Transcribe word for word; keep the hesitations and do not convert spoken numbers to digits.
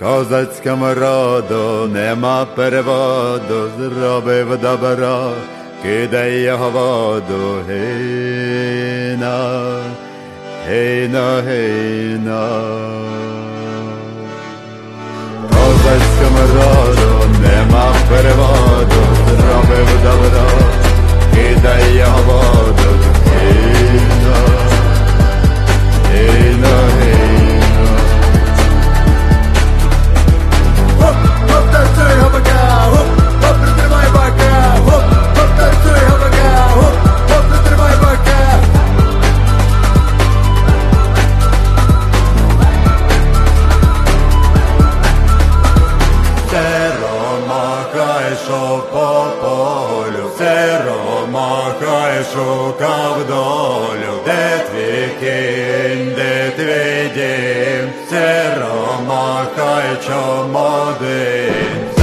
Козацькому роду нема переводу, зробив добро, кидай його воду, гейна, гейна, гейна. Козацькому роду нема переводу, зробив добро, кидай його воду, гейна, гейна, гейна. По полю, все ромаха і шукав долю, де твій кінь, де твій дім, все ромаха і чом один.